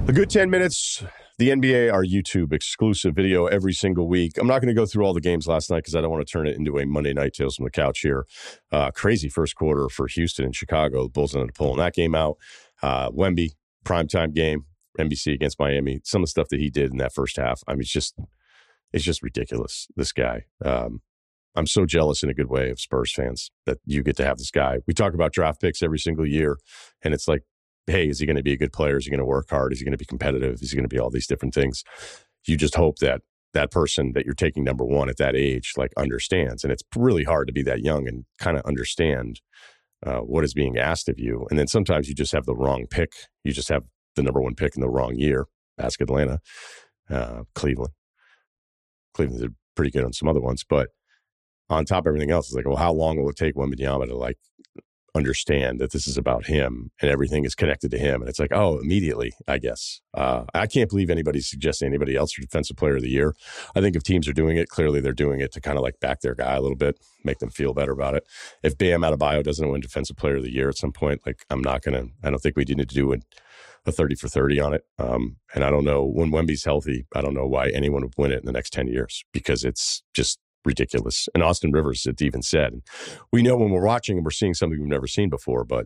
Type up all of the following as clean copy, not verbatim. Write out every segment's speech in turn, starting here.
A good 10 minutes. The NBA, our YouTube exclusive video every single week. I'm not going to go through all the games last night because I don't want to turn it into a Monday Night Tales from the Couch here. Crazy first quarter for Houston and Chicago. The Bulls ended up pulling that game out. Wemby, primetime game, NBC against Miami. Some of the stuff that he did in that first half, I mean, it's just ridiculous, this guy. I'm so jealous in a good way of Spurs fans that you get to have this guy. We talk about draft picks every single year, and it's like, hey, is he going to be a good player? Is he going to work hard? Is he going to be competitive? Is he going to be all these different things? You just hope that that person that you're taking number one at that age, like, understands. And it's really hard to be that young and kind of understand what is being asked of you. And then sometimes you just have the wrong pick. You just have the number one pick in the wrong year. Ask Atlanta, Cleveland. Cleveland did pretty good on some other ones. But on top of everything else, it's like, well, how long will it take Wembanyama to, like, understand that this is about him and everything is connected to him? And it's like, oh, immediately, I guess. I can't believe anybody's suggesting anybody else for Defensive Player of the Year. I think if teams are doing it, clearly they're doing it to kind of like back their guy a little bit, make them feel better about it. If Bam Adebayo doesn't win Defensive Player of the Year at some point, like, I don't think we need to do a 30 for 30 on it. And I don't know, when Wemby's healthy, I don't know why anyone would win it in the next 10 years because it's just ridiculous. And Austin Rivers, it even said, we know when we're watching and we're seeing something we've never seen before, but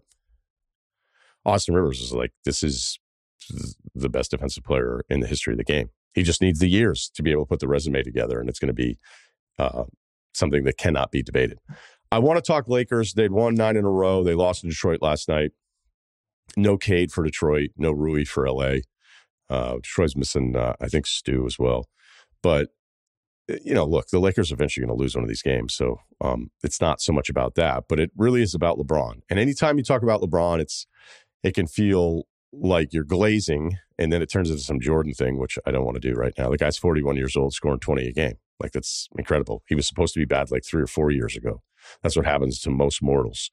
Austin Rivers is like, this is the best defensive player in the history of the game. He just needs the years to be able to put the resume together, and it's going to be something that cannot be debated. I want to talk Lakers. They'd won 9 in a row. They lost to Detroit last night. No Cade for Detroit. No Rui for LA. Detroit's missing, I think, Stu as well. But you know, look, the Lakers are eventually going to lose one of these games. So it's not so much about that, but it really is about LeBron. And anytime you talk about LeBron, it can feel like you're glazing, and then it turns into some Jordan thing, which I don't want to do right now. The guy's 41 years old, scoring 20 a game. Like, that's incredible. He was supposed to be bad like 3 or 4 years ago. That's what happens to most mortals.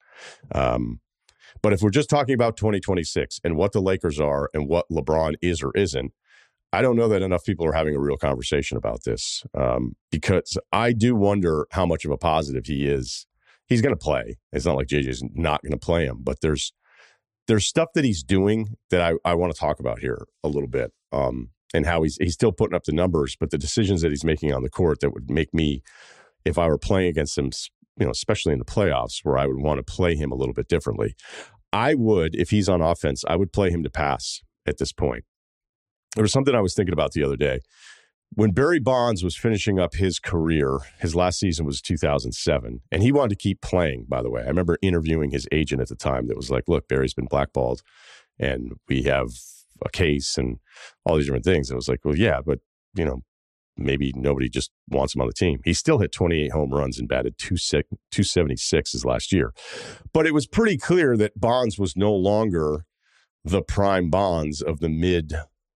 But if we're just talking about 2026 and what the Lakers are and what LeBron is or isn't, I don't know that enough people are having a real conversation about this because I do wonder how much of a positive he is. He's going to play. It's not like JJ's not going to play him, but there's stuff that he's doing that I want to talk about here a little bit and how he's still putting up the numbers, but the decisions that he's making on the court that would make me, if I were playing against him, you know, especially in the playoffs where I would want to play him a little bit differently. I would, if he's on offense, I would play him to pass at this point. There was something I was thinking about the other day. When Barry Bonds was finishing up his career, his last season was 2007, and he wanted to keep playing, by the way. I remember interviewing his agent at the time that was like, look, Barry's been blackballed, and we have a case and all these different things. And I was like, well, yeah, but, you know, maybe nobody just wants him on the team. He still hit 28 home runs and batted 276 his last year. But it was pretty clear that Bonds was no longer the prime Bonds of the mid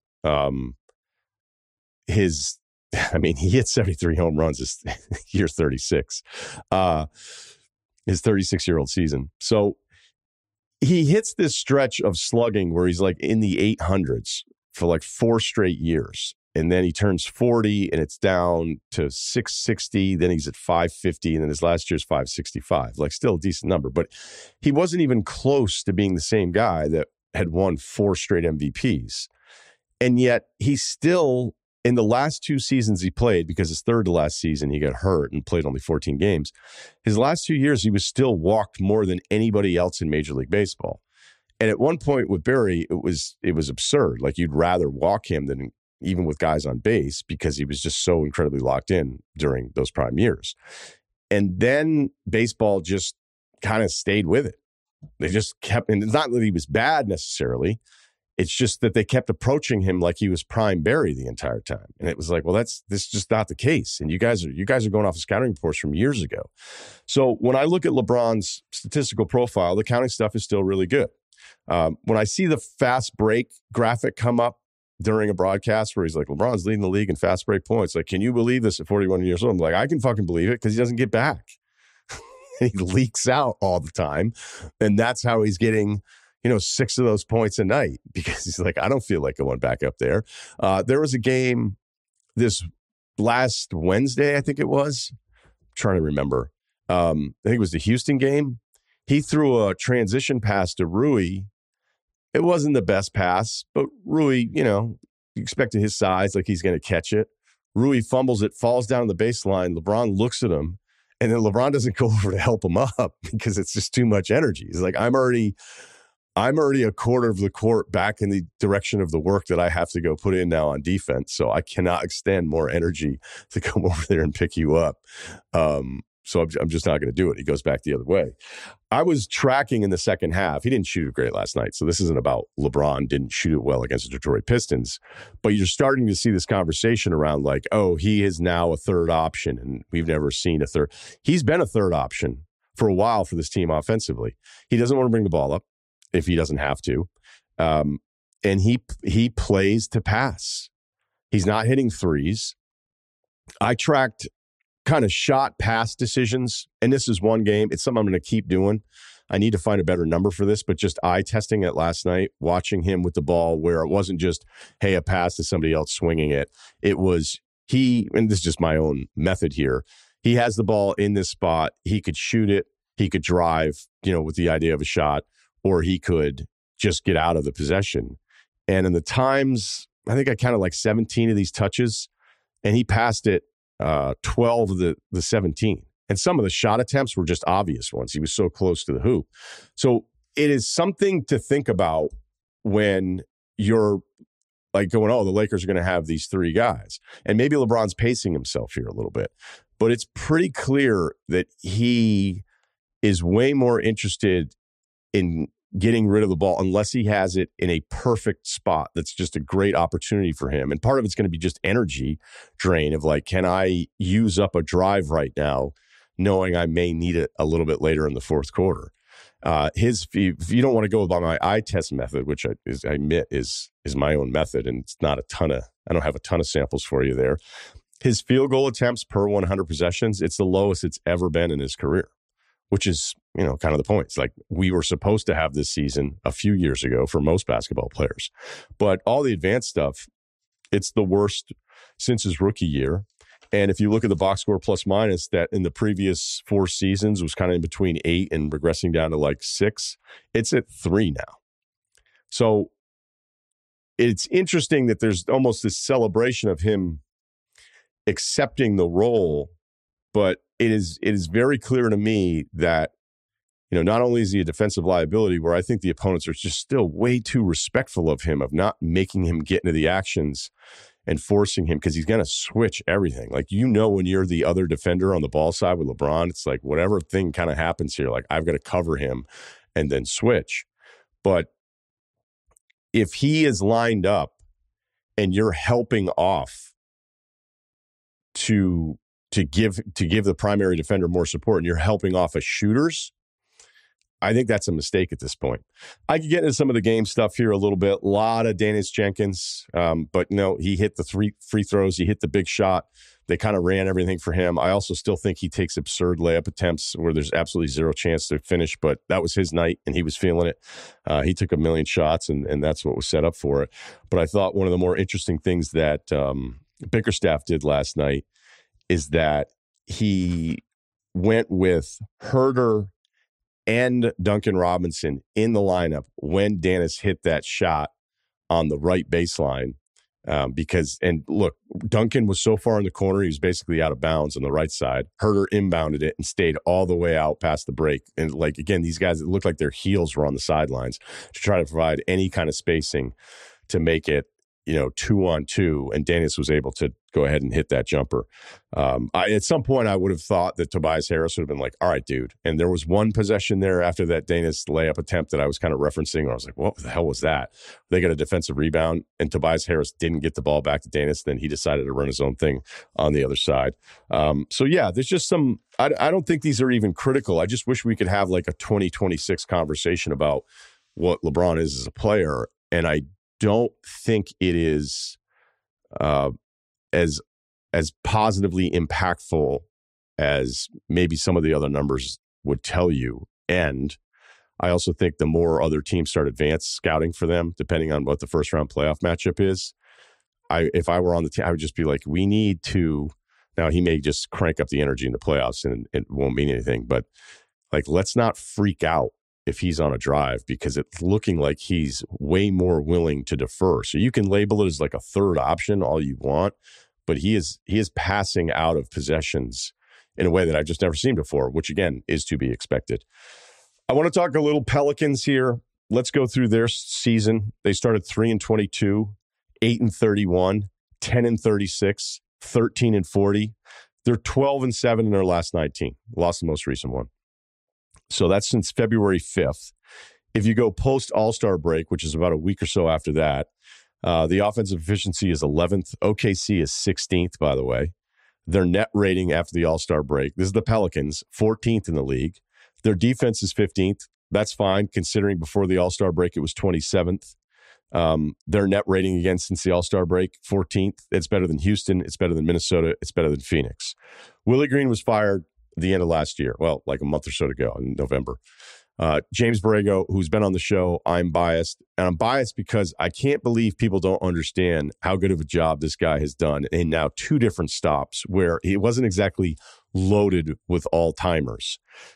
he hit 73 home runs this year 36, his 36-year-old season. So he hits this stretch of slugging where he's like in the 800s for like 4 straight years. And then he turns 40 and it's down to 660. Then he's at 550. And then his last year's 565, like still a decent number. But he wasn't even close to being the same guy that had won 4 straight MVPs. And yet he's still, in the last 2 seasons he played, because his third to last season he got hurt and played only 14 games. His last 2 years, he was still walked more than anybody else in Major League Baseball. And at one point with Barry, it was absurd. Like, you'd rather walk him than even with guys on base because he was just so incredibly locked in during those prime years. And then baseball just kind of stayed with it. They just kept, and it's not that he was bad necessarily. It's just that they kept approaching him like he was prime Barry the entire time. And it was like, well, this is just not the case. And you guys are going off of scouting reports from years ago. So when I look at LeBron's statistical profile, the counting stuff is still really good. When I see the fast break graphic come up during a broadcast where he's like, LeBron's leading the league in fast break points. Like, can you believe this at 41 years old? I'm like, I can fucking believe it because he doesn't get back. He leaks out all the time. And that's how he's getting, 6 of those points a night, because he's like, I don't feel like going back up there. There was a game this last Wednesday, I think it was. I'm trying to remember. I think it was the Houston game. He threw a transition pass to Rui It wasn't the best pass, but Rui, you expected his size, like he's going to catch it. Rui fumbles it, falls down the baseline. LeBron looks at him, and then LeBron doesn't go over to help him up because it's just too much energy. He's like, I'm already a quarter of the court back in the direction of the work that I have to go put in now on defense. So I cannot extend more energy to come over there and pick you up. So I'm just not going to do it. He goes back the other way. I was tracking in the second half. He didn't shoot it great last night. So this isn't about LeBron didn't shoot it well against the Detroit Pistons. But you're starting to see this conversation around like, oh, he is now a third option. And we've never seen a third. He's been a third option for a while for this team offensively. He doesn't want to bring the ball up if he doesn't have to. And he plays to pass. He's not hitting threes. I tracked kind of shot pass decisions, and this is one game. It's something I'm going to keep doing. I need to find a better number for this, but just eye testing it last night, watching him with the ball where it wasn't just, hey, a pass to somebody else swinging it. It was and this is just my own method here. He has the ball in this spot. He could shoot it. He could drive, with the idea of a shot, or he could just get out of the possession. And in the times, I think I counted like 17 of these touches, and he passed it 12 of the 17. And some of the shot attempts were just obvious ones. He was so close to the hoop. So it is something to think about when you're like going, oh, the Lakers are going to have these three guys. And maybe LeBron's pacing himself here a little bit. But it's pretty clear that he is way more interested in getting rid of the ball unless he has it in a perfect spot that's just a great opportunity for him. And part of it's going to be just energy drain of like, can I use up a drive right now knowing I may need it a little bit later in the fourth quarter? If you don't want to go by my eye test method, which I admit is my own method, and it's not I don't have a ton of samples for you there. His field goal attempts per 100 possessions, it's the lowest it's ever been in his career, which is, kind of the point. It's like we were supposed to have this season a few years ago for most basketball players. But all the advanced stuff, it's the worst since his rookie year. And if you look at the box score plus minus, that in the previous 4 seasons was kind of in between 8 and regressing down to like 6, it's at 3 now. So it's interesting that there's almost this celebration of him accepting the role, but it is very clear to me that, not only is he a defensive liability where I think the opponents are just still way too respectful of him, of not making him get into the actions and forcing him, because he's going to switch everything. Like, when you're the other defender on the ball side with LeBron, it's like whatever thing kind of happens here, like I've got to cover him and then switch. But if he is lined up and you're helping off to give the primary defender more support and you're helping off as shooters, I think that's a mistake at this point. I could get into some of the game stuff here a little bit. A lot of Dennis Jenkins, but he hit the 3 free throws. He hit the big shot. They kind of ran everything for him. I also still think he takes absurd layup attempts where there's absolutely zero chance to finish, but that was his night and he was feeling it. He took a million shots and that's what was set up for it. But I thought one of the more interesting things that Bickerstaff did last night is that he went with Herter and Duncan Robinson in the lineup when Dennis hit that shot on the right baseline. And look, Duncan was so far in the corner, he was basically out of bounds on the right side. Herter inbounded it and stayed all the way out past the break. And like, again, these guys, it looked like their heels were on the sidelines to try to provide any kind of spacing to make it, 2-on-2, and Dennis was able to go ahead and hit that jumper. At some point, I would have thought that Tobias Harris would have been like, all right, dude. And there was one possession there after that Dennis layup attempt that I was kind of referencing, where I was like, what the hell was that? They got a defensive rebound, and Tobias Harris didn't get the ball back to Dennis. Then he decided to run his own thing on the other side. So, yeah, there's just some – I don't think these are even critical. I just wish we could have like a 2026 conversation about what LeBron is as a player, and I don't think it is as positively impactful as maybe some of the other numbers would tell you. And I also think the more other teams start advanced scouting for them, depending on what the first round playoff matchup is, if I were on the team, I would just be like, we need to. Now he may just crank up the energy in the playoffs and it won't mean anything, but like, let's not freak out if he's on a drive because it's looking like he's way more willing to defer. So you can label it as like a third option all you want, but he is passing out of possessions in a way that I've just never seen before, which again is to be expected. I want to talk a little Pelicans here. Let's go through their season. They started 3-22, 8-31, 10-36, 13-40. They're 12-7 in their last 19. Lost the most recent one. So that's since February 5th. If you go post All-Star break, which is about a week or so after that, the offensive efficiency is 11th. OKC is 16th, by the way. Their net rating after the All-Star break, this is the Pelicans, 14th in the league. Their defense is 15th. That's fine, considering before the All-Star break, it was 27th. Their net rating again since the All-Star break, 14th. It's better than Houston. It's better than Minnesota. It's better than Phoenix. Willie Green was fired at the end of last year. Well, like a month or so ago in November. James Borrego, who's been on the show, I'm biased. And I'm biased because I can't believe people don't understand how good of a job this guy has done in now 2 different stops where he wasn't exactly loaded with all-timers.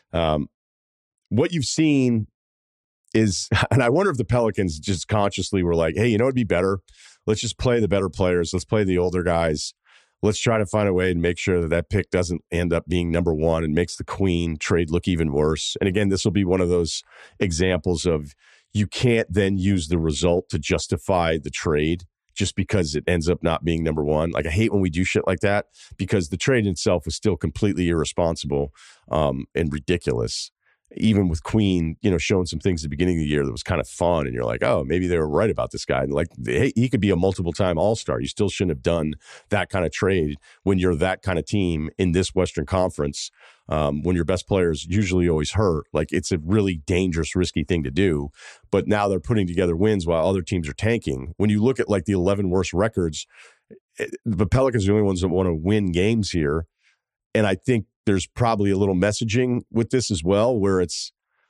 What you've seen is, and I wonder if the Pelicans just consciously were like, hey, you know, it'd be better. Let's just play the better players. Let's play the older guys. Let's try to find a way to make sure that that pick doesn't end up being number 1 and makes the Queen trade look even worse. And again, this will be one of those examples of you can't then use the result to justify the trade just because it ends up not being number 1. Like, I hate when we do shit like that because the trade itself was still completely irresponsible and ridiculous. Even with Queen, you know, showing some things at the beginning of the year that was kind of fun. And you're like, oh, maybe they were right about this guy. And like, hey, he could be a multiple-time all-star. You still shouldn't have done that kind of trade when you're that kind of team in this Western Conference, when your best player is usually always hurt. Like, it's a really dangerous, risky thing to do. But now they're putting together wins while other teams are tanking. When you look at like the 11 worst records, the Pelicans are the only ones that want to win games here. And I think there's probably a little messaging with this as well, where it's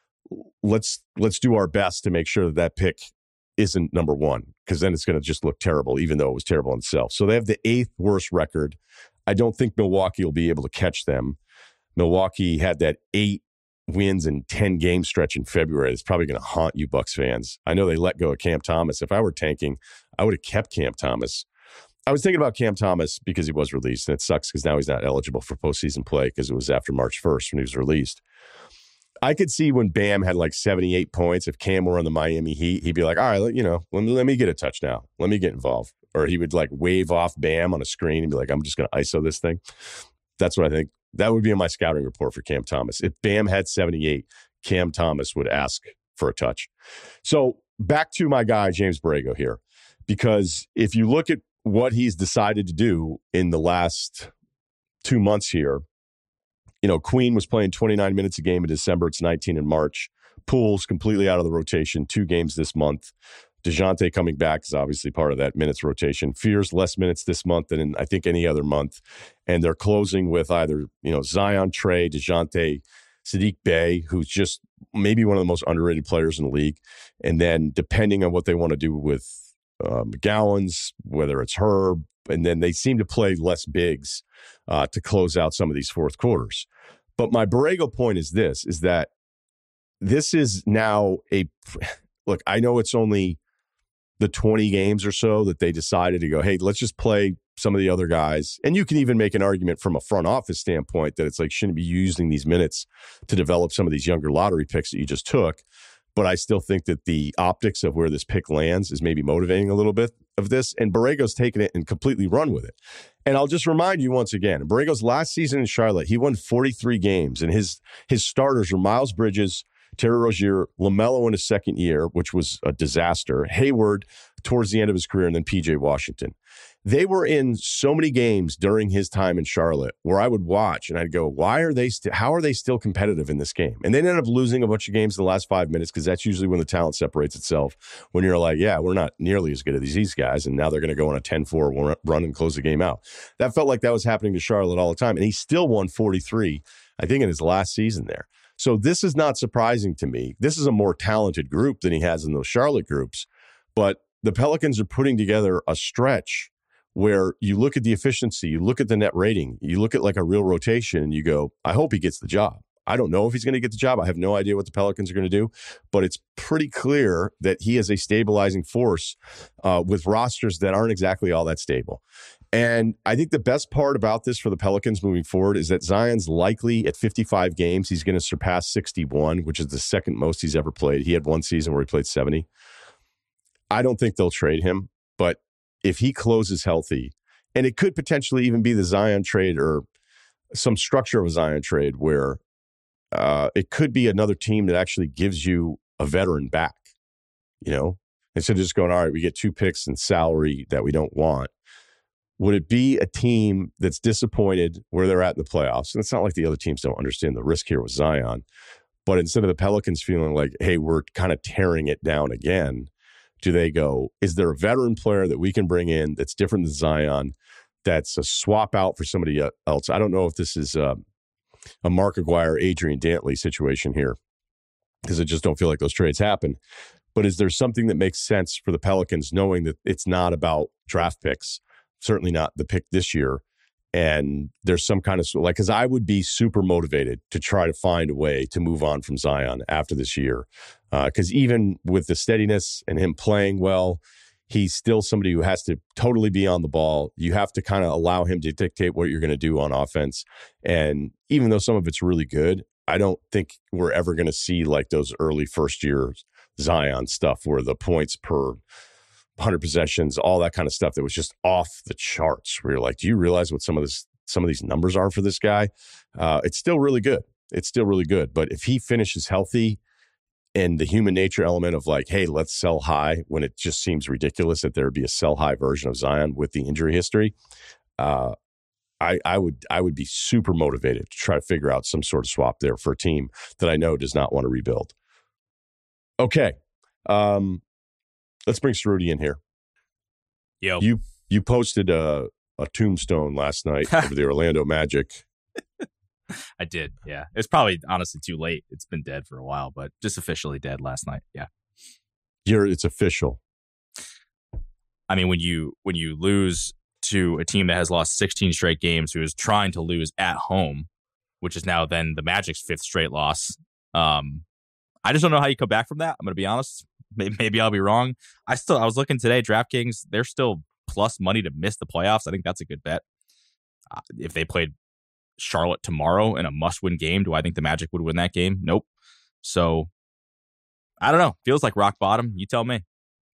let's do our best to make sure that that pick isn't number 1, because then it's going to just look terrible, even though it was terrible in itself. So they have the 8th worst record. I don't think Milwaukee will be able to catch them. Milwaukee had that 8 wins and 10 game stretch in February. It's probably going to haunt you Bucks fans. I know they let go of Cam Thomas. If I were tanking, I would have kept Cam Thomas. I was thinking about Cam Thomas because he was released, and it sucks because now he's not eligible for postseason play because it was after March 1st when he was released. I could see when Bam had like 78 points, if Cam were on the Miami Heat, he'd be like, all right, you know, let me get a touch now. Let me get involved. Or he would like wave off Bam on a screen and be like, I'm just going to ISO this thing. That's what I think. That would be in my scouting report for Cam Thomas. If Bam had 78, Cam Thomas would ask for a touch. So back to my guy, James Borrego here, because if you look at what he's decided to do in the last 2 months here, you know, Queen was playing 29 minutes a game in December. It's 19 in March. Poole's completely out of the rotation, 2 games this month. DeJounte coming back is obviously part of that minutes rotation. Fears less minutes this month than in, I think, any other month. And they're closing with either, you know, Zion, Trey, DeJounte, Saddiq Bey, who's just maybe one of the most underrated players in the league. And then depending on what they want to do with McGowan's, whether it's Herb, and then they seem to play less bigs to close out some of these fourth quarters. But my Borrego point is this, is that this is now look, I know it's only the 20 games or so that they decided to go, hey, let's just play some of the other guys. And you can even make an argument from a front office standpoint that it's like, shouldn't be using these minutes to develop some of these younger lottery picks that you just took. But I still think that the optics of where this pick lands is maybe motivating a little bit of this. And Borrego's taken it and completely run with it. And I'll just remind you once again, Borrego's last season in Charlotte, he won 43 games. And his starters were Miles Bridges, Terry Rozier, LaMelo in his second year, which was a disaster, Hayward towards the end of his career, and then PJ Washington. They were in so many games during his time in Charlotte where I would watch and I'd go, how are they still competitive in this game? And they ended up losing a bunch of games in the last 5 minutes because that's usually when the talent separates itself. When you're like, yeah, we're not nearly as good as these guys. And now they're going to go on a 10-4 run and close the game out. That felt like that was happening to Charlotte all the time. And he still won 43, I think, in his last season there. So this is not surprising to me. This is a more talented group than he has in those Charlotte groups. But the Pelicans are putting together a stretch where you look at the efficiency, you look at the net rating, you look at like a real rotation, and you go, I hope he gets the job. I don't know if he's going to get the job. I have no idea what the Pelicans are going to do, but it's pretty clear that he is a stabilizing force with rosters that aren't exactly all that stable. And I think the best part about this for the Pelicans moving forward is that Zion's likely at 55 games, he's going to surpass 61, which is the second most he's ever played. He had one season where he played 70. I don't think they'll trade him, but if he closes healthy, and it could potentially even be the Zion trade or some structure of a Zion trade where it could be another team that actually gives you a veteran back, instead of just going, all right, we get 2 picks and salary that we don't want. Would it be a team that's disappointed where they're at in the playoffs? And it's not like the other teams don't understand the risk here with Zion, but instead of the Pelicans feeling like, hey, we're kind of tearing it down again, do they go, is there a veteran player that we can bring in that's different than Zion, that's a swap out for somebody else? I don't know if this is a Mark Aguirre, Adrian Dantley situation here, because I just don't feel like those trades happen. But is there something that makes sense for the Pelicans, knowing that it's not about draft picks, certainly not the pick this year, and there's some kind of, because I would be super motivated to try to find a way to move on from Zion after this year. Because even with the steadiness and him playing well, he's still somebody who has to totally be on the ball. You have to kind of allow him to dictate what you're going to do on offense. And even though some of it's really good, I don't think we're ever going to see like those early first year Zion stuff where the points per 100 possessions, all that kind of stuff that was just off the charts, where you're like, do you realize what some of these numbers are for this guy? It's still really good. It's still really good. But if he finishes healthy, and the human nature element of like, hey, let's sell high when it just seems ridiculous that there would be a sell high version of Zion with the injury history, I would be super motivated to try to figure out some sort of swap there for a team that I know does not want to rebuild. Okay. Let's bring Cerruti in here. Yo. You posted a tombstone last night over the Orlando Magic. I did, yeah. It's probably honestly too late. It's been dead for a while, but just officially dead last night. Yeah. It's official. I mean, when you lose to a team that has lost 16 straight games, who is trying to lose at home, which is now then the Magic's 5th straight loss. I just don't know how you come back from that. I'm going to be honest. Maybe I'll be wrong. I was looking today, DraftKings, they're still plus money to miss the playoffs. I think that's a good bet. If they played Charlotte tomorrow in a must-win game, do I think the Magic would win that game? Nope. So, I don't know. Feels like rock bottom. You tell me.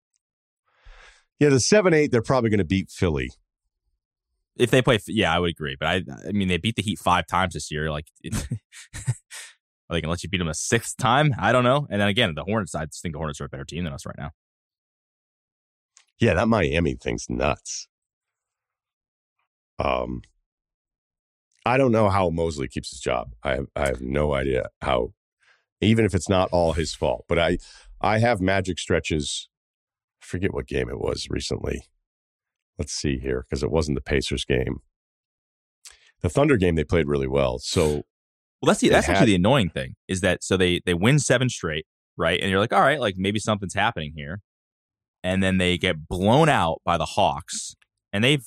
Yeah, the 7-8, they're probably going to beat Philly. If they play, yeah, I would agree. But I mean, they beat the Heat 5 times this year. Like, are they going to let you beat them a 6th time? I don't know. And then again, the Hornets, I just think the Hornets are a better team than us right now. Yeah, that Miami thing's nuts. I don't know how Mosley keeps his job. I have no idea how, even if it's not all his fault. But I have Magic stretches. I forget what game it was recently. Let's see here, because it wasn't the Pacers game. The Thunder game, they played really well. So, well, that's actually the annoying thing is that so they win 7 straight, right? And you're like, all right, like maybe something's happening here. And then they get blown out by the Hawks, and they're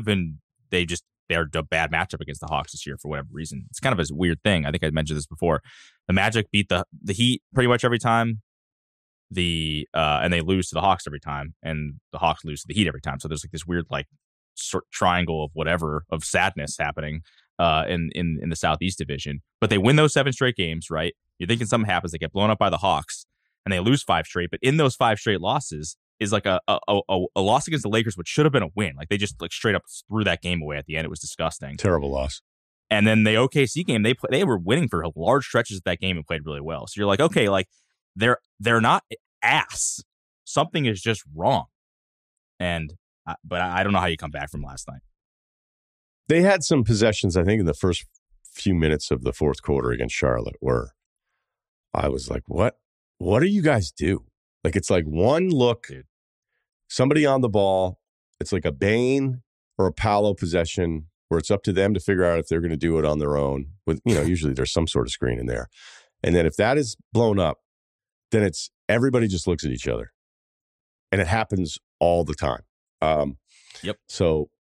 a bad matchup against the Hawks this year for whatever reason. It's kind of a weird thing. I think I mentioned this before. The Magic beat the Heat pretty much every time. And they lose to the Hawks every time, and the Hawks lose to the Heat every time. So there's like this weird like triangle of whatever of sadness happening in the Southeast Division. But they win those 7 straight games, right? You're thinking something happens. They get blown up by the Hawks, and they lose 5 straight. But in those 5 straight losses is like a loss against the Lakers, which should have been a win. Like they just like straight up threw that game away at the end. It was disgusting. Terrible loss. And then the OKC game, they were winning for large stretches of that game and played really well. So you're like, okay, like they're not ass. Something is just wrong. And but I don't know how you come back from last night. They had some possessions, I think, in the first few minutes of the fourth quarter against Charlotte where I was like, what do you guys do? Like, it's like one look, dude. Somebody on the ball. It's like a Bane or a Paolo possession where it's up to them to figure out if they're going to do it on their own. With, usually there's some sort of screen in there. And then if that is blown up, then it's everybody just looks at each other. And it happens all the time. Yep. So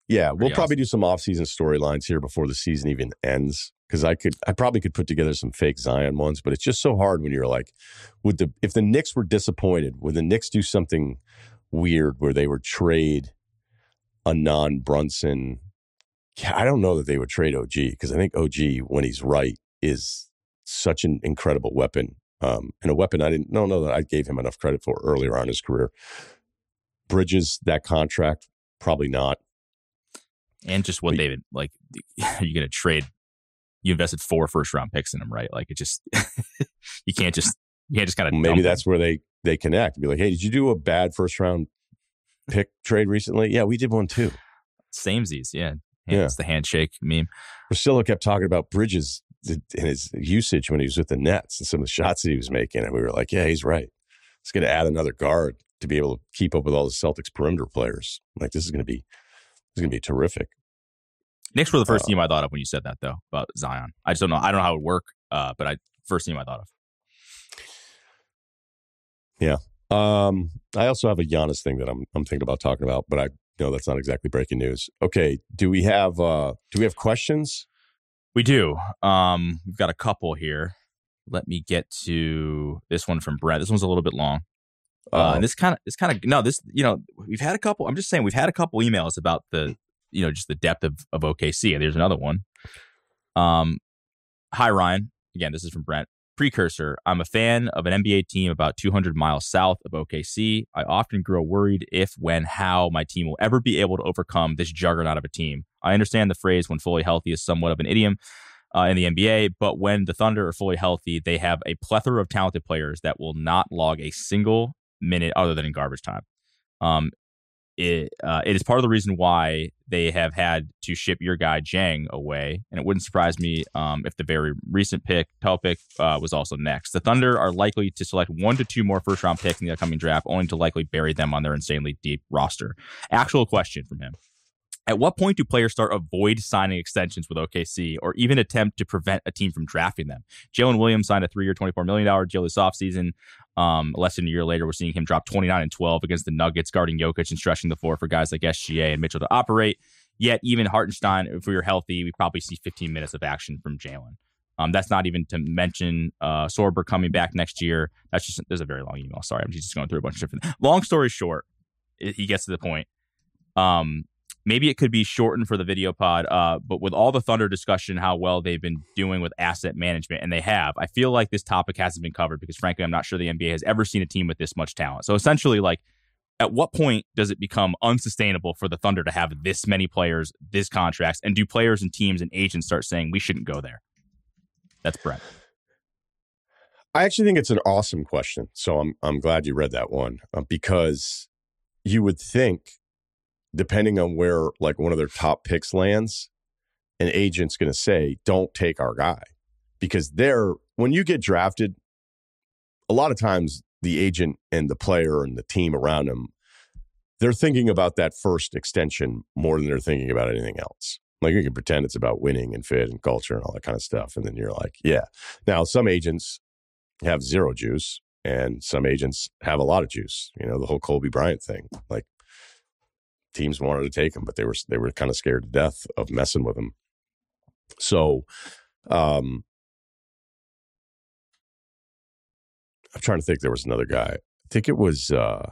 Yeah, we'll probably do some off-season storylines here before the season even ends, because I probably could put together some fake Zion ones, but it's just so hard when you're like, if the Knicks were disappointed, would the Knicks do something weird where they would trade a non-Brunson? I don't know that they would trade OG, because I think OG, when he's right, is such an incredible weapon, and a weapon I didn't know that I gave him enough credit for earlier on in his career. Bridges, that contract, probably not. And just what David, like, are you going to trade? You invested 4 first-round picks in him, right? Like, it just you can't just kind of. Maybe that's where they connect. Be like, hey, did you do a bad first-round pick trade recently? Yeah, we did one too. Samesies, yeah. It's the handshake meme. Priscilla kept talking about Bridges and his usage when he was with the Nets and some of the shots that he was making, and we were like, yeah, he's right. It's going to add another guard to be able to keep up with all the Celtics perimeter players. Like, this is going to be terrific. Knicks were the first team I thought of when you said that, though, about Zion. I just don't know. I don't know how it would work, but first team I thought of. Yeah. I also have a Giannis thing that I'm thinking about talking about, but I know that's not exactly breaking news. Okay. Do we have questions? We do. We've got a couple here. Let me get to this one from Brett. This one's a little bit long. And we've had a couple. I'm just saying, we've had a couple emails about just the depth of OKC. And there's another one. Hi, Ryan. Again, this is from Brent. Precursor. I'm a fan of an NBA team about 200 miles south of OKC. I often grow worried if, when, how my team will ever be able to overcome this juggernaut of a team. I understand the phrase "when fully healthy" is somewhat of an idiom in the NBA, but when the Thunder are fully healthy, they have a plethora of talented players that will not log a single minute other than in garbage time. It is part of the reason why they have had to ship your guy Jang away, and it wouldn't surprise me if the very recent pick, Topic, was also next. The Thunder are likely to select 1 to 2 more first-round picks in the upcoming draft, only to likely bury them on their insanely deep roster. Actual question from him. At what point do players start avoid signing extensions with OKC or even attempt to prevent a team from drafting them? Jalen Williams signed a 3-year, $24 million deal this offseason. Less than a year later, we're seeing him drop 29 and 12 against the Nuggets, guarding Jokic and stretching the floor for guys like SGA and Mitchell to operate. Yet even Hartenstein, if we were healthy, we probably see 15 minutes of action from Jalen. That's not even to mention Sorber coming back next year. There's a very long email. Sorry, I'm just going through a bunch of different. Long story short, he gets to the point. Maybe it could be shortened for the video pod, but with all the Thunder discussion, how well they've been doing with asset management, and they have, I feel like this topic hasn't been covered because, frankly, I'm not sure the NBA has ever seen a team with this much talent. So essentially, like, at what point does it become unsustainable for the Thunder to have this many players, this contracts, and do players and teams and agents start saying we shouldn't go there? That's Brett. I actually think it's an awesome question. So I'm glad you read that one because you would think, depending on where like one of their top picks lands, an agent's going to say, don't take our guy. Because when you get drafted, a lot of times the agent and the player and the team around him, they're thinking about that first extension more than they're thinking about anything else. Like, you can pretend it's about winning and fit and culture and all that kind of stuff. And then you're like, yeah. Now, some agents have zero juice and some agents have a lot of juice. You know, the whole Kobe Bryant thing. Like, teams wanted to take him, but they were kind of scared to death of messing with him. So, I'm trying to think. There was another guy. I think it was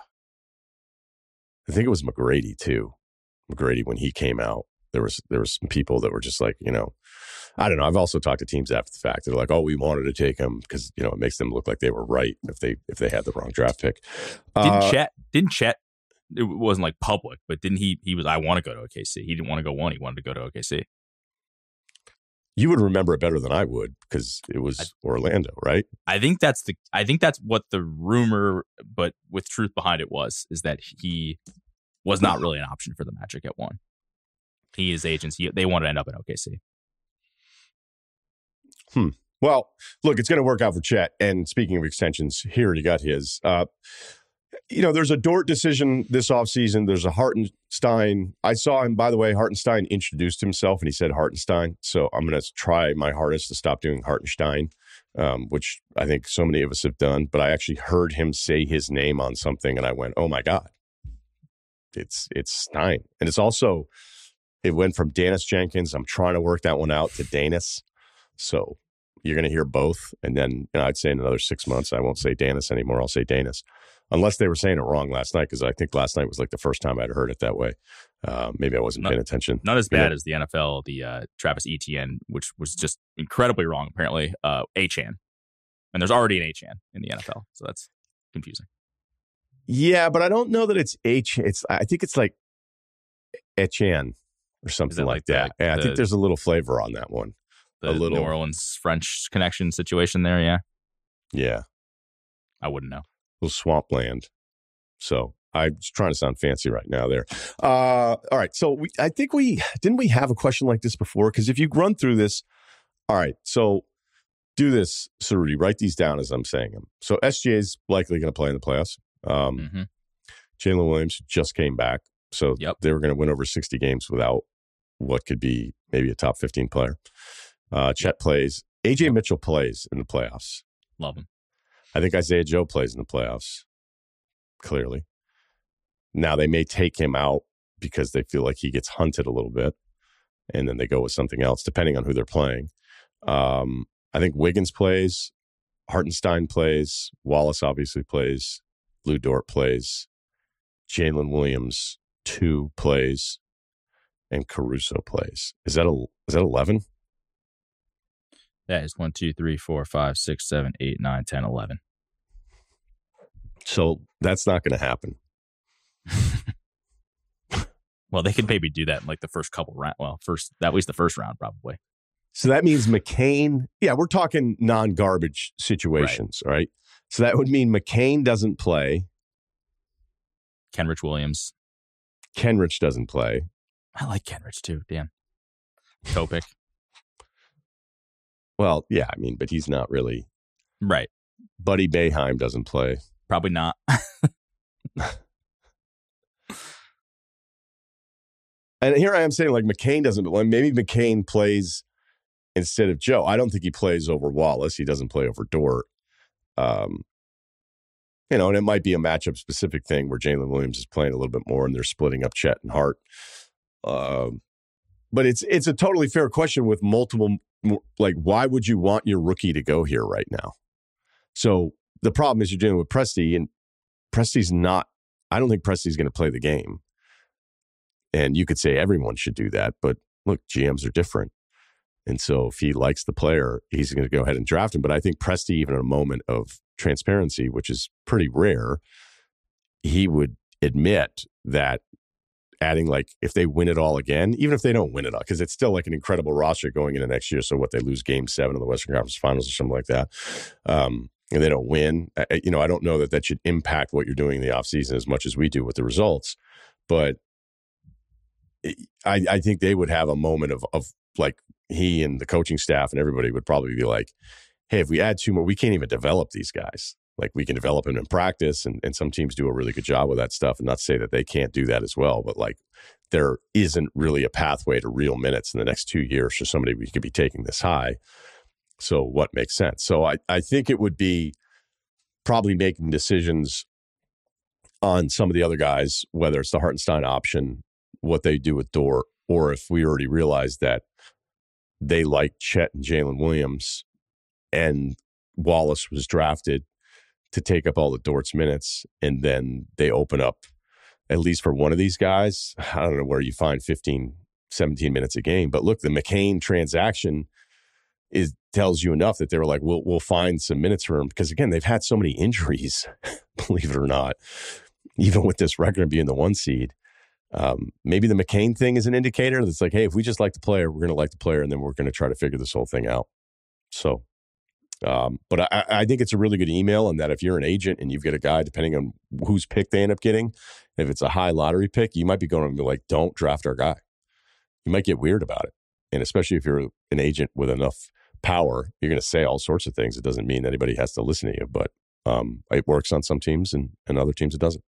McGrady too. McGrady, when he came out, there was some people that were just like, you know, I don't know. I've also talked to teams after the fact. They're like, oh, we wanted to take him because, you know, it makes them look like they were right if they had the wrong draft pick. Didn't Chet? It wasn't like public, but didn't he was, I want to go to OKC. He didn't want to go one. He wanted to go to OKC. You would remember it better than I would because it was Orlando, right? I think that's what the rumor, but with truth behind it is that he was not really an option for the Magic at one. He is agents. They want to end up in OKC. Well, look, it's going to work out for Chet. And speaking of extensions, he already got his. You know, there's a Dort decision this offseason. There's a Hartenstein. I saw him, by the way. Hartenstein introduced himself and he said Hartenstein. So I'm going to try my hardest to stop doing Hartenstein, which I think so many of us have done. But I actually heard him say his name on something and I went, oh my God, it's Stein. And it's also It went from Danis Jenkins. I'm trying to work that one out to Danis. So you're going to hear both. And then I'd say in another 6 months, I won't say Danis anymore. I'll say Danis. Unless they were saying it wrong last night, because I think last night was like the first time I'd heard it that way. Maybe I wasn't paying attention. Not as bad as the NFL, the Travis Etienne, which was just incredibly wrong, apparently. Achane. And there's already an Achane in the NFL. So that's confusing. Yeah, but I don't know that it's I think it's like Etienne or something like that. I think there's a little flavor on that one. The New Orleans French connection situation there, yeah? Yeah. I wouldn't know. A little swampland. So I'm just trying to sound fancy right now there. All right. So I think didn't we have a question like this before? Because if you run through this, all right. So do this, Cerruti. Write these down as I'm saying them. So SGA is likely going to play in the playoffs. Jalen Williams just came back. So they were going to win over 60 games without what could be maybe a top 15 player. Chet plays. AJ Mitchell plays in the playoffs. Love him. I think Isaiah Joe plays in the playoffs, clearly. Now, they may take him out because they feel like he gets hunted a little bit, and then they go with something else, depending on who they're playing. I think Wiggins plays. Hartenstein plays. Wallace obviously plays. Lou Dort plays. Jalen Williams, 2 plays. And Caruso plays. Is that 11? That is 1, 2, 3, 4, 5, 6, 7, 8, 9, 10, 11. So that's not going to happen. Well, they could maybe do that in like the first couple rounds. Well, at least the first round, probably. So that means McCain. Yeah, we're talking non-garbage situations, right? So that would mean McCain doesn't play. Kenrich Williams. Kenrich doesn't play. I like Kenrich too, Dan. Topic. Well, yeah, I mean, but he's not really. Right. Buddy Boeheim doesn't play. Probably not. And here I am saying, like, McCain doesn't. Maybe McCain plays instead of Joe. I don't think he plays over Wallace. He doesn't play over Dort. And it might be a matchup specific thing where Jalen Williams is playing a little bit more and they're splitting up Chet and Hart. But it's a totally fair question with multiple. Like, why would you want your rookie to go here right now? So the problem is you're dealing with Presti, and Presti's not. I don't think Presti's going to play the game. And you could say everyone should do that, but look, GMs are different. And so if he likes the player, he's going to go ahead and draft him. But I think Presti, even in a moment of transparency, which is pretty rare, he would admit that adding, like, if they win it all again, even if they don't win it all, because it's still like an incredible roster going into next year. So what, they lose game 7 of the Western Conference Finals or something like that, and they don't win, I don't know that should impact what you're doing in the offseason as much as we do with the results. But I think they would have a moment of like, he and the coaching staff and everybody would probably be like, hey, if we add 2 more, we can't even develop these guys. Like, we can develop them in practice, and some teams do a really good job with that stuff. And not to say that they can't do that as well, but like, there isn't really a pathway to real minutes in the next 2 years for somebody we could be taking this high. So what makes sense? So I think it would be probably making decisions on some of the other guys, whether it's the Hartenstein option, what they do with Dort, or if we already realized that they like Chet and Jalen Williams and Wallace was drafted to take up all the Dort's minutes, and then they open up, at least for one of these guys, I don't know where you find 15, 17 minutes a game. But look, the McCain transaction tells you enough that they were like, we'll find some minutes for him. Because again, they've had so many injuries, believe it or not, even with this record being the 1 seed. Maybe the McCain thing is an indicator that's like, hey, if we just like the player, we're going to like the player, and then we're going to try to figure this whole thing out. So, but I think it's a really good email, and that if you're an agent and you've got a guy, depending on whose pick they end up getting, if it's a high lottery pick, you might be going to be like, don't draft our guy. You might get weird about it. And especially if you're an agent with enough power, you're going to say all sorts of things. It doesn't mean anybody has to listen to you, but it works on some teams, and other teams it doesn't.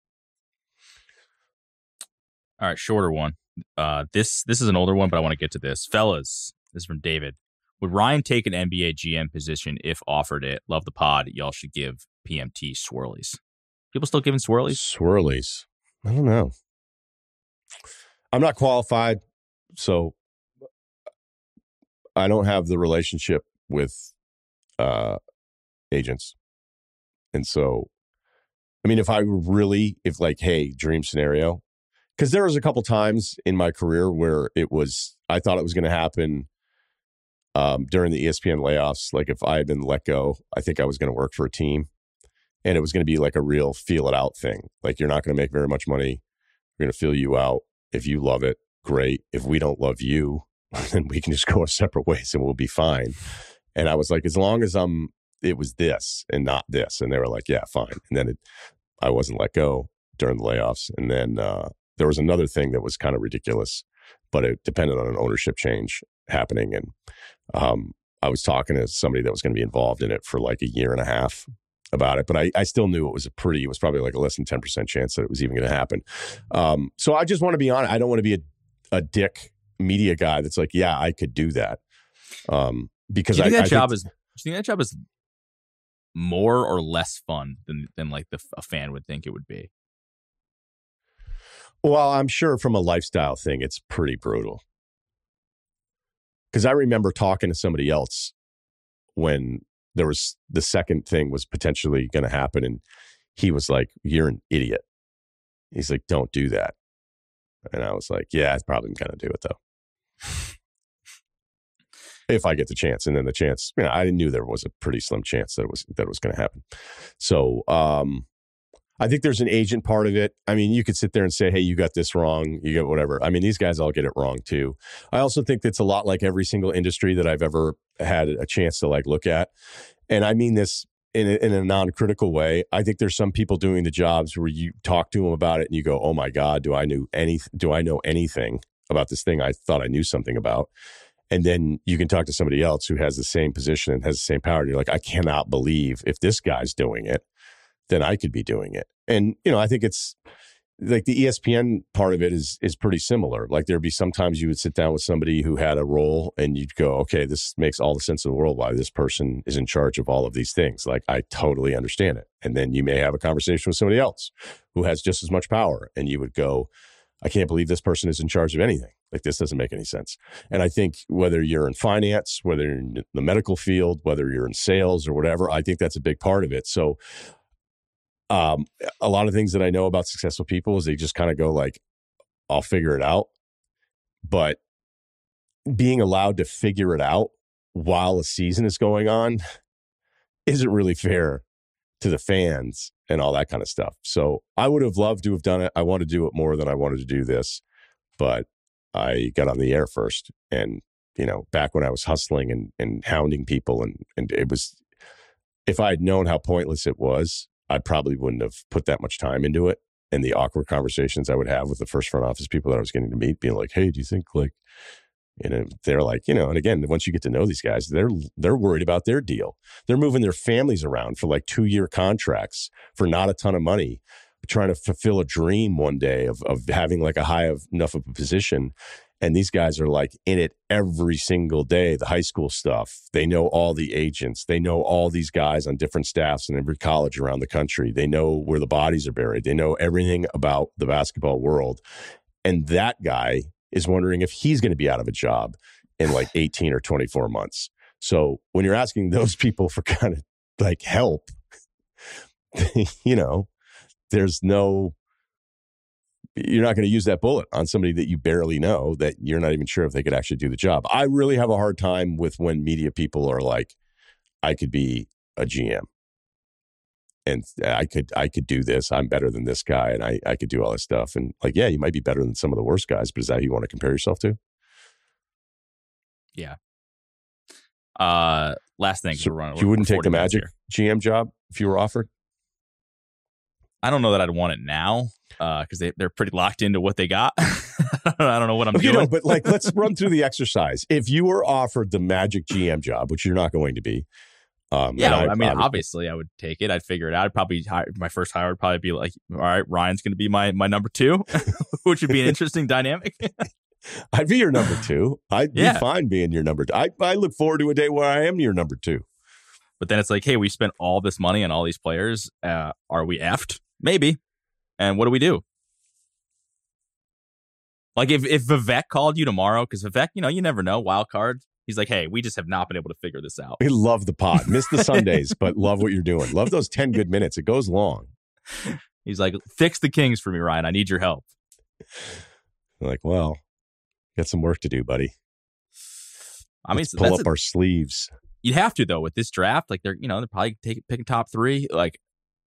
All right, shorter one. This is an older one, but I want to get to this. Fellas, this is from David. Would Ryan take an NBA GM position if offered it? Love the pod. Y'all should give PMT swirlies. People still giving swirlies? Swirlies. I don't know. I'm not qualified So I don't have the relationship with agents. And so, I mean, if like, hey, dream scenario, because there was a couple times in my career where I thought it was going to happen during the ESPN layoffs. Like if I had been let go, I think I was going to work for a team and it was going to be like a real feel it out thing. Like you're not going to make very much money. We're going to feel you out. If you love it, great. If we don't love you, then we can just go our separate ways and we'll be fine. And I was like, as long as it was this and not this. And they were like, yeah, fine. And then I wasn't let go during the layoffs. And then there was another thing that was kind of ridiculous, but it depended on an ownership change happening. And I was talking to somebody that was going to be involved in it for like a year and a half about it, but I still knew it was probably like a less than 10% chance that it was even going to happen. So I just want to be honest. I don't want to be a dick media guy that's like, yeah, I could do that. Because do you think that job is more or less fun than like a fan would think it would be? Well, I'm sure from a lifestyle thing, it's pretty brutal. Because I remember talking to somebody else when the second thing was potentially going to happen. And he was like, you're an idiot. He's like, don't do that. And I was like, yeah, I probably going to do it though. If I get the chance. And then the chance, I knew there was a pretty slim chance that it was going to happen. So I think there's an agent part of it. I mean, you could sit there and say, hey, you got this wrong. You got whatever. I mean, these guys all get it wrong too. I also think that's a lot like every single industry that I've ever had a chance to like look at. And I mean this in a non-critical way. I think there's some people doing the jobs where you talk to them about it and you go, oh my God, do I know anything about this thing I thought I knew something about? And then you can talk to somebody else who has the same position and has the same power. And you're like, I cannot believe if this guy's doing it, then I could be doing it. And, I think it's like the ESPN part of it is pretty similar. Like there'd be sometimes you would sit down with somebody who had a role and you'd go, okay, this makes all the sense in the world why this person is in charge of all of these things. Like I totally understand it. And then you may have a conversation with somebody else who has just as much power. And you would go, I can't believe this person is in charge of anything. Like this doesn't make any sense. And I think whether you're in finance, whether you're in the medical field, whether you're in sales or whatever, I think that's a big part of it. So a lot of things that I know about successful people is they just kind of go like, I'll figure it out. But being allowed to figure it out while a season is going on isn't really fair to the fans and all that kind of stuff. So I would have loved to have done it. I want to do it more than I wanted to do this, but I got on the air first. And, back when I was hustling and hounding people and it was, if I had known how pointless it was, I probably wouldn't have put that much time into it. And the awkward conversations I would have with the first front office people that I was getting to meet, being like, hey, do you think like, they're like, and again, once you get to know these guys, they're worried about their deal. They're moving their families around for like 2-year contracts for not a ton of money, trying to fulfill a dream one day of having like a high enough of a position. And these guys are like in it every single day, the high school stuff. They know all the agents. They know all these guys on different staffs in every college around the country. They know where the bodies are buried. They know everything about the basketball world. And that guy is wondering if he's going to be out of a job in like 18 or 24 months. So when you're asking those people for kind of like help, there's no... You're not going to use that bullet on somebody that you barely know, that you're not even sure if they could actually do the job. I really have a hard time with when media people are like, I could be a GM and I could do this. I'm better than this guy and I could do all this stuff. And like, yeah, you might be better than some of the worst guys, but is that who you want to compare yourself to? Yeah. Last thing. So you wouldn't take the Magic GM job if you were offered? I don't know that I'd want it now because they're pretty locked into what they got. I don't know what I'm doing. But like, let's run through the exercise. If you were offered the Magic GM job, which you're not going to be. Obviously I would take it. I'd figure it out. I'd probably my first hire would probably be like, all right, Ryan's going to be my number 2, which would be an interesting dynamic. I'd be your number 2. I'd be fine being your number 2. I look forward to a day where I am your number 2. But then it's like, hey, we spent all this money on all these players. Are we effed? Maybe. And what do we do? Like if Vivek called you tomorrow, because Vivek, you never know, wild card. He's like, hey, we just have not been able to figure this out. We love the pod. Miss the Sundays, but love what you're doing. Love those 10 good minutes. It goes long. He's like, fix the Kings for me, Ryan. I need your help. Like, well, got some work to do, buddy. I mean, pull up our sleeves. You'd have to, though, with this draft. Like, they're probably picking top 3. Like,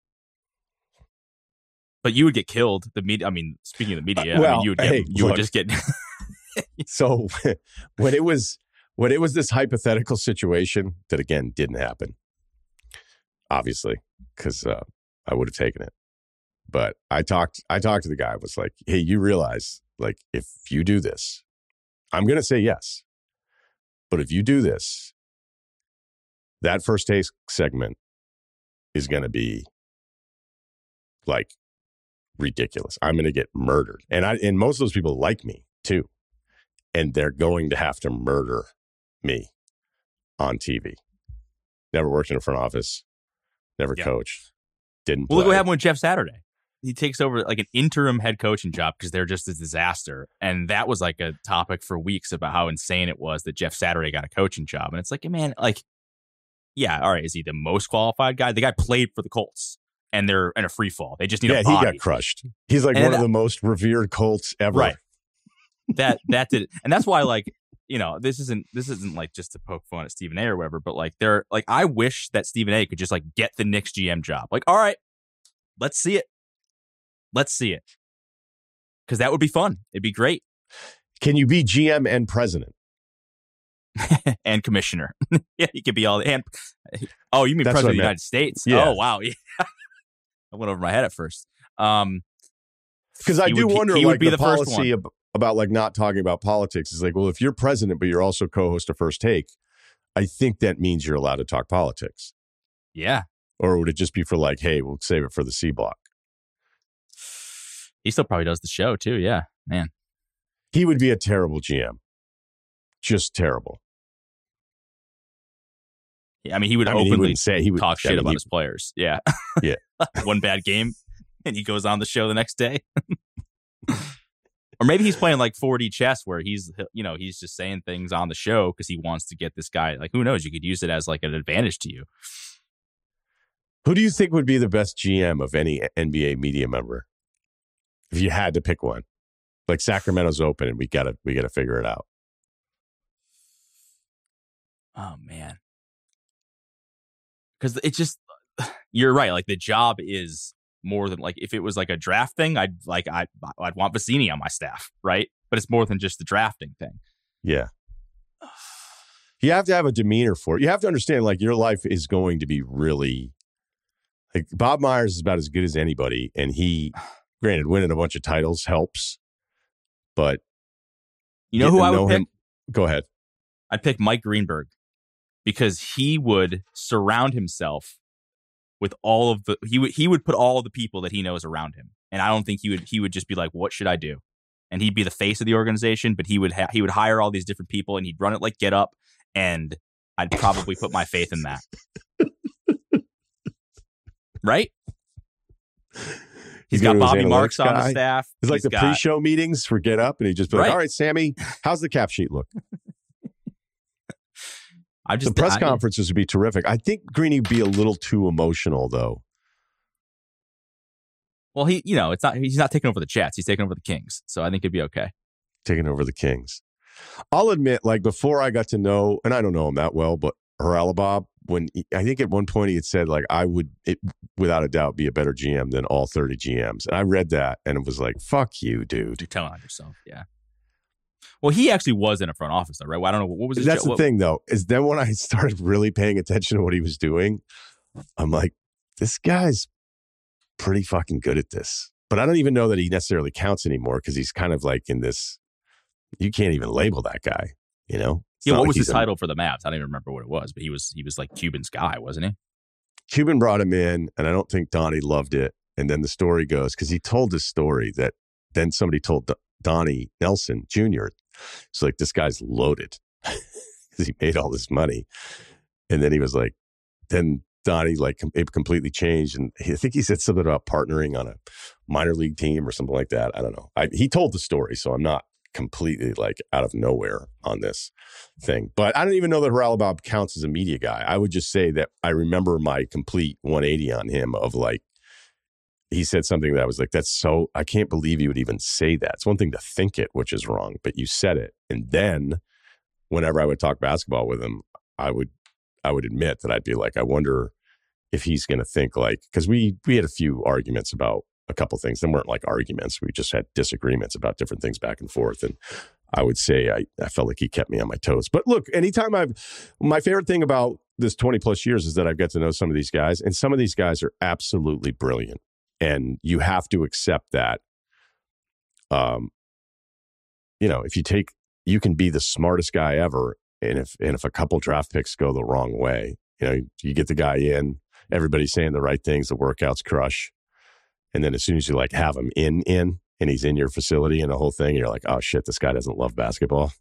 but you would get killed. The media. I mean, speaking of the media, well, you would just get. So when it was this hypothetical situation that again didn't happen, obviously, because I would have taken it. But I talked to the guy. I was like, hey, you realize, like, if you do this, I'm going to say yes. But if you do this, that first take segment is going to be like ridiculous. I'm going to get murdered. And most of those people like me too. And they're going to have to murder me on TV. Never worked in a front office. Never coached. Didn't play. Well, look what happened with Jeff Saturday. He takes over like an interim head coaching job because they're just a disaster. And that was like a topic for weeks about how insane it was that Jeff Saturday got a coaching job. And it's like, man, like, yeah, all right, is he the most qualified guy? The guy played for the Colts, and they're in a free fall. They just need a body. He got crushed. He's like one of the most revered Colts ever. Right. That did it. And that's why, like, this isn't like just to poke fun at Stephen A or whatever, but like I wish that Stephen A could just like get the Knicks GM job. Like, all right, let's see it. Let's see it. Because that would be fun. It'd be great. Can you be GM and president? And commissioner. Yeah, you could be all and oh, you mean That's president of the United States? Yeah. Oh, wow. Yeah. I went over my head at first. Because I do wonder, he like, would be the policy first one. About like not talking about politics is like, well, if you're president, but you're also co-host of First Take, I think that means you're allowed to talk politics. Yeah. Or would it just be for like, hey, we'll save it for the C block? He still probably does the show too. Yeah, man. He would be a terrible GM. Just terrible. Yeah, I mean, he would openly talk shit about his would, players. Yeah. Yeah. One bad game, and he goes on the show the next day. Or maybe he's playing like 4D chess where he's just saying things on the show because he wants to get this guy. Like, who knows? You could use it as like an advantage to you. Who do you think would be the best GM of any NBA media member? If you had to pick one, like Sacramento's open and we gotta figure it out. Oh man. Because it's just, you're right. Like the job is more than like, if it was like a draft thing, I'd want Vecini on my staff, right? But it's more than just the drafting thing. Yeah. You have to have a demeanor for it. You have to understand, like, your life is going to be really, like, Bob Myers is about as good as anybody. And he, granted, winning a bunch of titles helps. But you know who I would pick? Go ahead. I'd pick Mike Greenberg because he would surround himself with all of he would put all of the people that he knows around him. And I don't think he would just be like, what should I do? And he'd be the face of the organization, but he would hire all these different people and he'd run it like Get Up. And I'd probably put my faith in that. Right? He's got Bobby Marks on the staff. It's like the pre-show meetings for Get Up, and he just be like, all right, Sammy, how's the cap sheet look? The press conferences would be terrific. I think Greeny would be a little too emotional, though. Well, he's not taking over the Jets. He's taking over the Kings. So I think it'd be okay. Taking over the Kings. I'll admit, like, before I got to know, and I don't know him that well, but Haralabob, I think at one point he had said, like, I would, without a doubt, be a better GM than all 30 GMs. And I read that and it was like, fuck you, dude. You're telling on yourself. Yeah. Well, he actually was in a front office, though, right? Well, I don't know. What was his That's the thing, though, is then when I started really paying attention to what he was doing, I'm like, this guy's pretty fucking good at this. But I don't even know that he necessarily counts anymore because he's kind of like in this, you can't even label that guy, you know? Yeah, what was his title for the Mavs? I don't even remember what it was, but he was like Cuban's guy, wasn't he? Cuban brought him in, and I don't think Donnie loved it. And then the story goes, because he told this story that then somebody told Donnie Nelson Jr., it's like, this guy's loaded because he made all this money. And then he was like, then Donnie, like, it completely changed. And I think he said something about partnering on a minor league team or something like that. I don't know. He told the story, so I'm not completely like out of nowhere on this thing. But I don't even know that Haralabob counts as a media guy. I would just say that I remember my complete 180 on him of like, he said something that I was like, I can't believe you would even say that. It's one thing to think it, which is wrong, but you said it. And then whenever I would talk basketball with him, I would admit that I'd be like, I wonder if he's going to think like, because we had a few arguments about a couple things. They weren't like arguments. We just had disagreements about different things back and forth. And I would say I felt like he kept me on my toes. But look, anytime my favorite thing about this 20 plus years is that I've got to know some of these guys, and some of these guys are absolutely brilliant. And you have to accept that, if you can be the smartest guy ever. And if a couple draft picks go the wrong way, you get the guy in, everybody's saying the right things, the workouts crush. And then as soon as you like have him in, and he's in your facility and the whole thing, you're like, oh shit, this guy doesn't love basketball.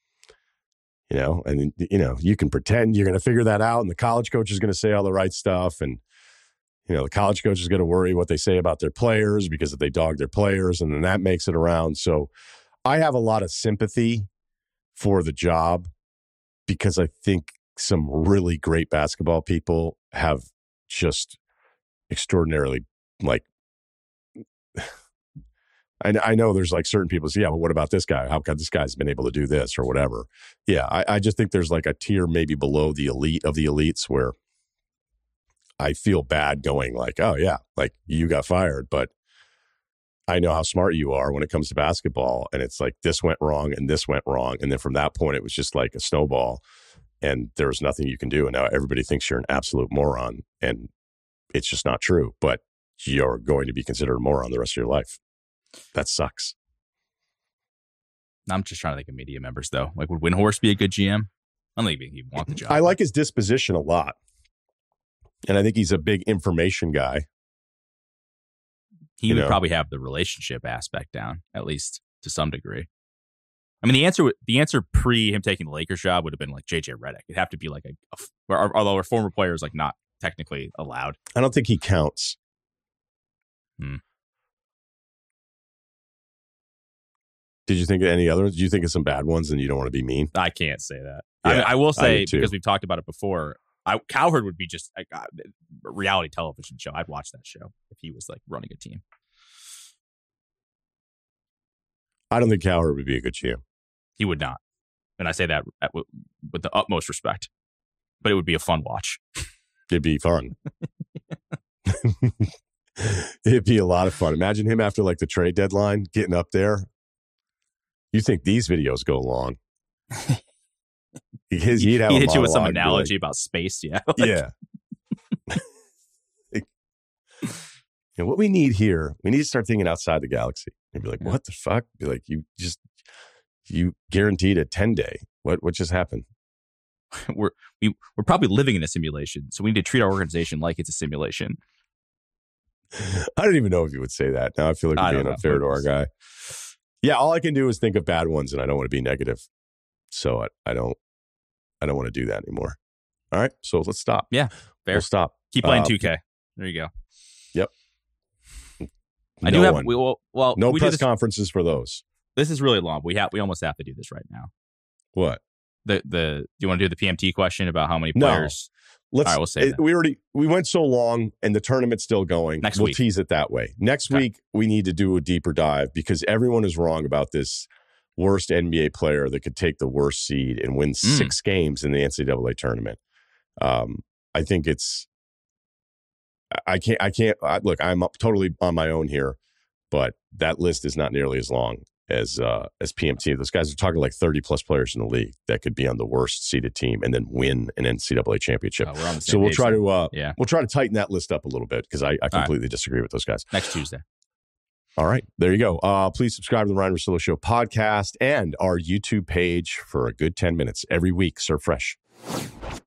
And you can pretend you're going to figure that out. And the college coach is going to say all the right stuff. And, the college coach is going to worry what they say about their players because if they dog their players, and then that makes it around. So I have a lot of sympathy for the job because I think some really great basketball people have just extraordinarily like, I know there's like certain people say, yeah, but what about this guy? How come this guy's been able to do this or whatever? Yeah, I just think there's like a tier maybe below the elite of the elites where I feel bad going like, oh yeah, like you got fired, but I know how smart you are when it comes to basketball. And it's like, this went wrong and this went wrong. And then from that point, it was just like a snowball and there was nothing you can do. And now everybody thinks you're an absolute moron and it's just not true, but you're going to be considered a moron the rest of your life. That sucks. I'm just trying to think of media members though. Like, would Windhorst be a good GM? I don't think he'd want the job. I like his disposition a lot. And I think he's a big information guy. He would probably have the relationship aspect down, at least to some degree. I mean, the answer pre him taking the Lakers job would have been like JJ Redick. It'd have to be like although our former player is like not technically allowed. I don't think he counts. Did you think of any other ones? Did you think of some bad ones and you don't want to be mean? I can't say that. Yeah, I will say, because we've talked about it before, Cowherd would be just a reality television show. I'd watch that show if he was like running a team. I don't think Cowherd would be a good GM. He would not. And I say that with the utmost respect. But it would be a fun watch. It'd be fun. It'd be a lot of fun. Imagine him after like the trade deadline, getting up there. You think these videos go long. He'd hit you with some analogy about space, yeah. Yeah. What we need here, we need to start thinking outside the galaxy. And be like, what the fuck? Be like, you guaranteed a 10-day. What just happened? We're probably living in a simulation, so we need to treat our organization like it's a simulation. I don't even know if you would say that. Now I feel like we're being unfair to our guy. Yeah, all I can do is think of bad ones, and I don't want to be negative. So I don't want to do that anymore. All right, so let's stop. Yeah, fair. We'll stop. Keep playing 2K. There you go. Yep. No press conferences for those. This is really long. We almost have to do this right now. What? Do you want to do the PMT question about how many players? No. All right, we'll say that. We went so long and the tournament's still going. We'll tease it that way. Next week, we need to do a deeper dive because everyone is wrong about this worst NBA player that could take the worst seed and win 6 games in the NCAA tournament. I think I can't look, I'm totally on my own here, but that list is not nearly as long as PMT. Those guys are talking like 30 plus players in the league that could be on the worst seeded team and then win an NCAA championship. So we'll try to tighten that list up a little bit because I completely disagree with those guys. Next Tuesday. All right, there you go. Please subscribe to the Ryen Russillo Show podcast and our YouTube page for a good 10 minutes every week. Serve fresh.